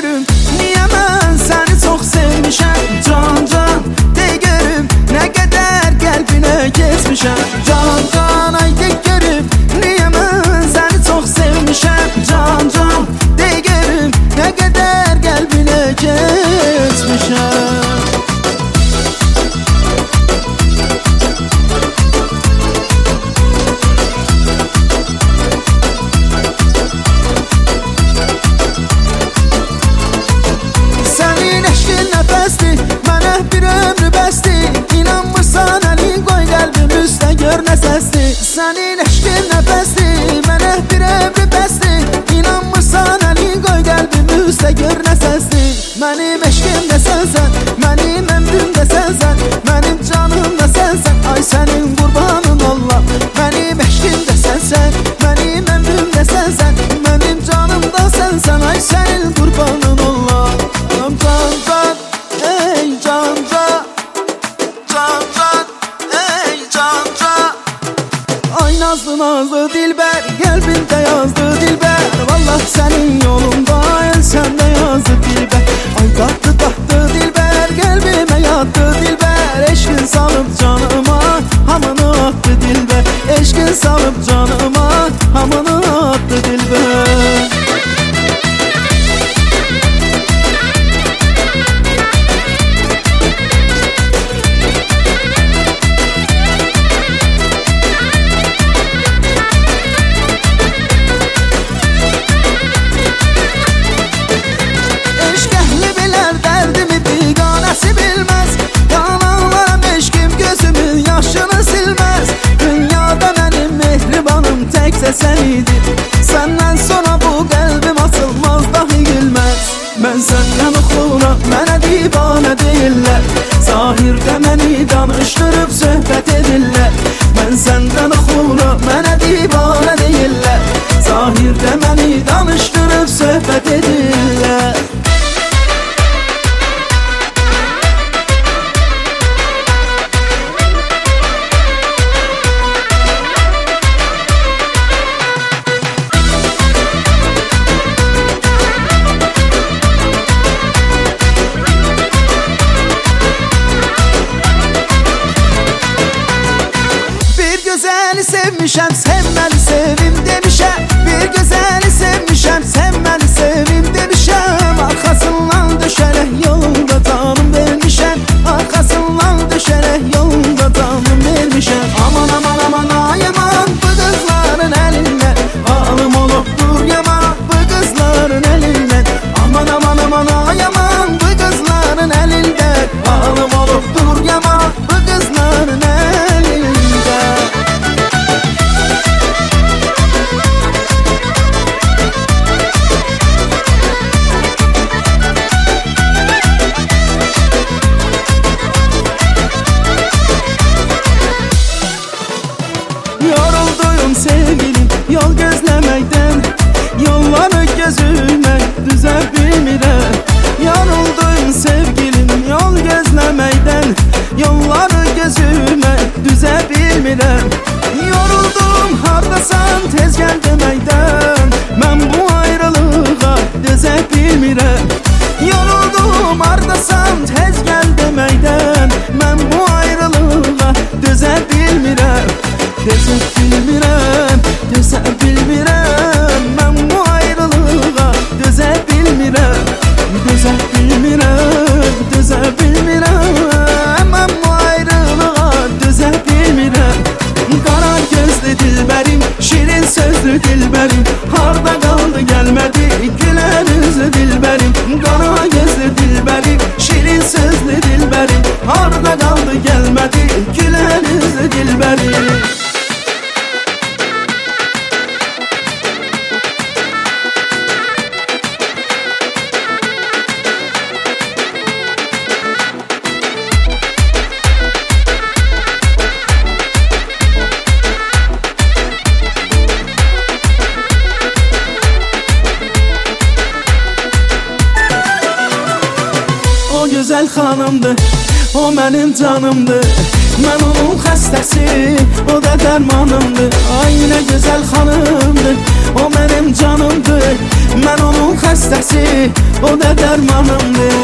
görüm, niye ben seni çok sevmişim. Can can de görüm, ne kadar kalbine kesmişim. Can can ay de görüm, niye ben seni çok sevmişim. Can can de görüm, ne kadar kalbine kesmişim. Senin eşkin nefesli, mənə bir ömrü bəsli. İnanmırsan əlin qoy qəlbimi üstə gör nə səsli. Mənim eşkim də sənsən, mənim ömrüm də sənsən, mənim canım da sənsən. Ay sənin qurbanın Allah. Mənim eşkim də sənsən, mənim ömrüm də sənsən, mənim canım da sənsən. Ay sənin qurbanın Allah. Can can, ey can can, can can, ey can can. Ay nazlı nazlı dilber, kalbimde yazdı dilber. Vallahi senin yolunda ensem de yazdı dilber. Ay tatlı tatlı dilber, kalbime yattı dilber. Eşkin salıp canıma hamını attı dilber. Eşkin salıp canıma hamını attı dilber. Sen idin, senden sonra bu kalbim açılmaz dahi gülmez. Ben senden oxura, mənə divane deyirlər. Zahirdə məni danışdırıb söhbət edirlər. Ben senden oxura, mənə divane deyirlər. Zahirdə məni danışdırıb söhbət edirlər. Sevmişəm, sen beni sevim demişəm. Bir gözəli sevmişəm, sen beni sevim demişəm. Arkasından düşərək yolunda canım vermişəm. Arkasından düşərək yolunda canım vermişəm. Aman aman aman ay aman, bu kızların elinden alım olubdur yaman, bu kızların elinden. Aman aman aman ay aman, bu kızların elinden alım olubdur yaman, bu kızların elinden. Yorulduyum sevgilim yol gözleməkdən, yolları gözümə düzə bilmirəm. Yorulduyum sevgilim yol gözleməkdən, yolları gözümə düzə bilmirəm. Yoruldum hardasan tez gəl deməkdən, mən bu ayrılığa dözə bilmirəm. Yoruldum hardasan tez gəl deməkdən, mən bu ayrılığa dözə bilmirəm. Dözə bilmirəm, dözə bilmirəm, mən bu ayrılığa dözə bilmirəm. Dözə bilmirəm, dözə bilmirəm, mən bu ayrılığa dözə bilmirəm. Qara gözlü dilbərim, şirin sözlü dilbərim, harda qaldı gəlmədi gülər üzlü dilbərim. Qara gözlü dilbərim, şirin sözlü dilbərim, harda qaldı gəlmədi gülər üzlü dilbərim. Güzel xanımdır, o mənim canımdır. Mən onun xəstəsi, o da dərmanımdır. Ay nə gözəl xanımdır, o mənim canımdır. Mən onun xəstəsi, o da dərmanımdır.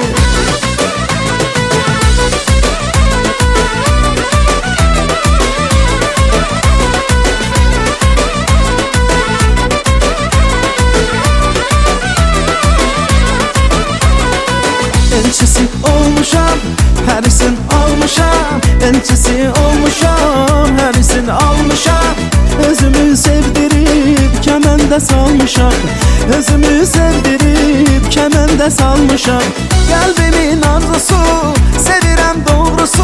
Elçisi olmuşam, hərisin almışam. Elçisi olmuşam, hərisin almışam. Özümü sevdirib kəməndə salmışam. Özümü sevdirib kəməndə salmışam. Qəlbimin arzusu, sevirəm doğrusu.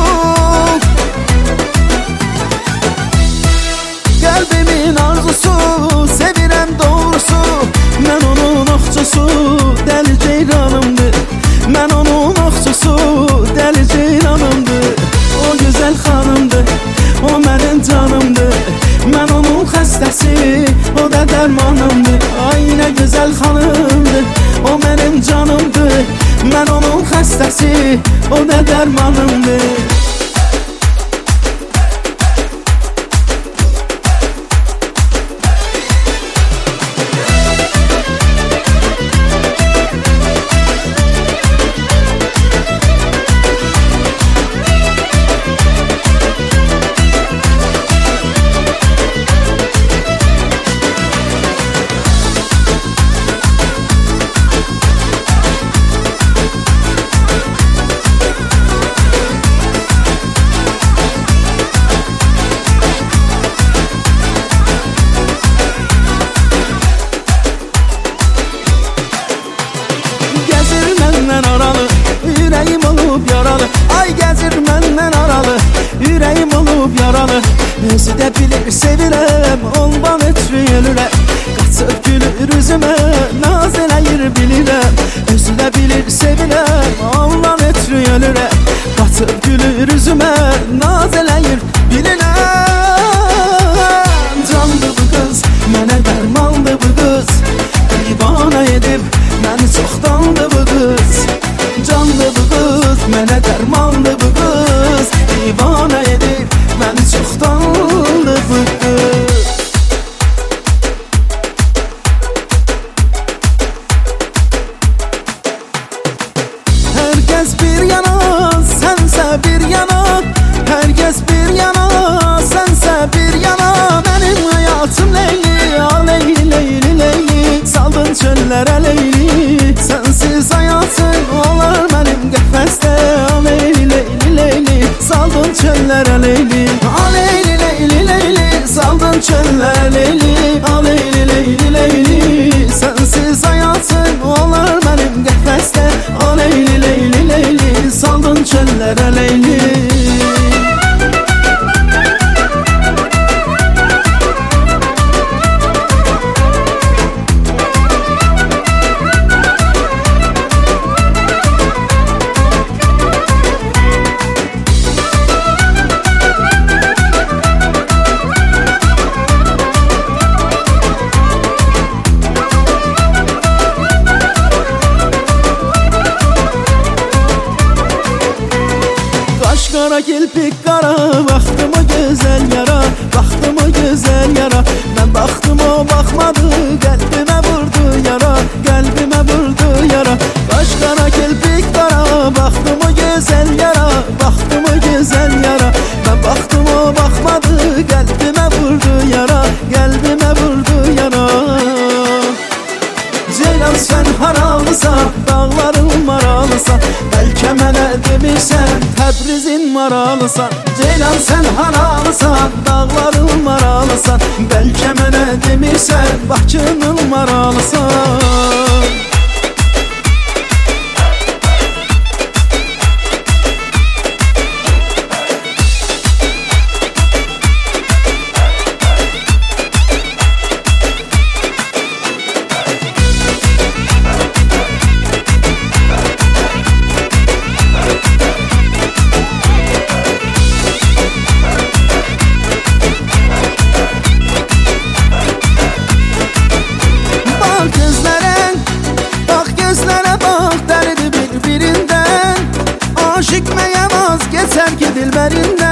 Qəlbimin arzusu, sevirəm doğrusu. Mən onun oxçusu, dəli ceyranımdır. Mən onun oxçusu, dəli ceyranımdır. O gözəl xanımdır, o mənim canımdır. Mən onun xəstəsi, o da dərmanımdır. Ay nə gözəl xanımdır, o mənim canımdır. Mən onun xəstəsi, o da dərmanımdır. Ürəyim olub yaralı, ay gəzir məndən aralı. Ürəyim olub yaralı, özü də bilir sevirəm, ondan ötürü ölürəm. Qaçıb gülür üzümə, naz eləyir bilirəm. Özü də bilir sevirəm, ondan ötürü ölürəm. Qaçıb gülür üzümə, naz eləyir bilirəm. Candı bu qız, mənə dərmandı bu qız. Divana edib, məni çoxdandı bu qız. Canlı bu qız, mənə dərmanlı bu qız. Divana edib, məni çoxdanlı bu qız. Hər kəs bir yana, sənsə bir yana. Hər kəs bir yana, sənsə bir yana. Mənim həyatım Leyli, a Leyli, Leyli, Leyli. Saldın çöllərə Leyli, sənsiz həyatım olar mənim qəfəsdə. A Leyli, Leyli, Leyli, saldın çöllərə Leyli. A Leyli, Leyli, Leyli, saldın çöllərə Leyli. A Leyli, Leyli, Leyli, sənsiz həyatım olar mənim qəfəsdə. A Leyli, Leyli, Leyli, saldın çöllərə Leyli. Qara kirpik qara, baxdım o gözəl yara. Baxdım o gözəl yara. Mən baxdım o baxmadı, qəlbimə vurdu yara. Qəlbimə vurdu yara. Qaş qara kirpik qara, baxdım o gözəl yara. Baxdım o gözəl yara. Mən baxdım o baxmadı, qəlbimə vurdu yara. Qəlbimə vurdu yara. Ceylan sən haralısan, dağların maralısan. Bəlkə mənə demirsən, Təbrizin maralısan. Ceylan sən haralısan, dağların maralısan. Bəlkə mənə demirsən, Bakının maralısan. Aşık məyəm az geçər ki dilbərindən.